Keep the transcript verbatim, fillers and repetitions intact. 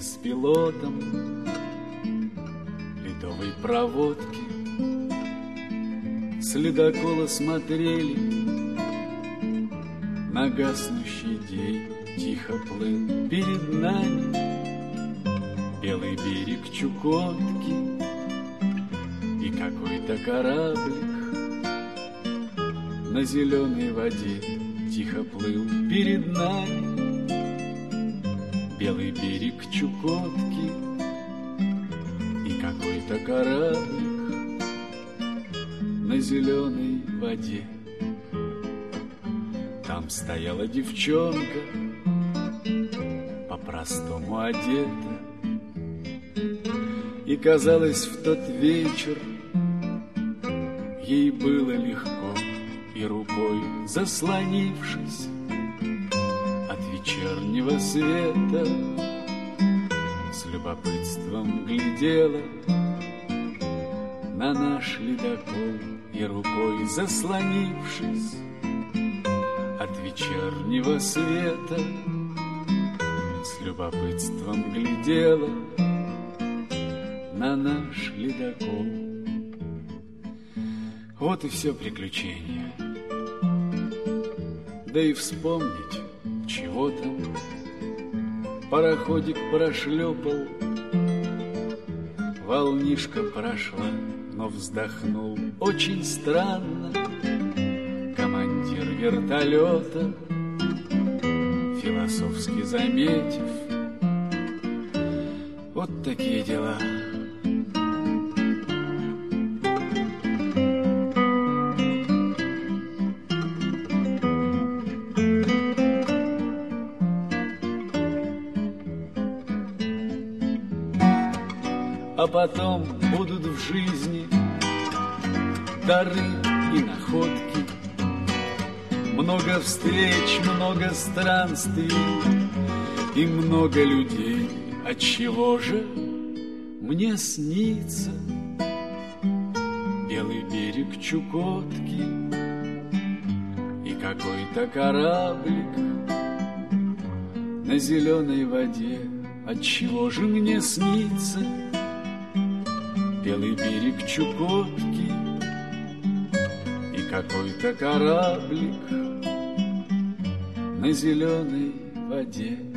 с пилотом ледовой проводки. С ледокола смотрели, на гаснущий день тихо плыл перед нами белый берег Чукотки. И какой-то кораблик на зеленой воде тихо плыл перед нами белый берег Чукотки. И какой-то кораблик на зеленой воде. Там стояла девчонка, по-простому одета, и, казалось, в тот вечер ей было легко, и рукой заслонившись от вечернего света, с любопытством глядела на наш ледокол, и рукой заслонившись от вечернего света, с любопытством глядела на наш ледокол. Вот и все приключение. Да и вспомнить, чего там. Пароходик прошлепал, волнишка прошла, но вздохнул очень странно командир вертолета, философски заметив: вот такие дела. А потом будут в жизни дары и находки, много встреч, много странствий и много людей. Отчего же мне снится белый берег Чукотки и какой-то кораблик на зеленой воде? Отчего же мне снится белый берег Чукотки и какой-то кораблик на зеленой воде?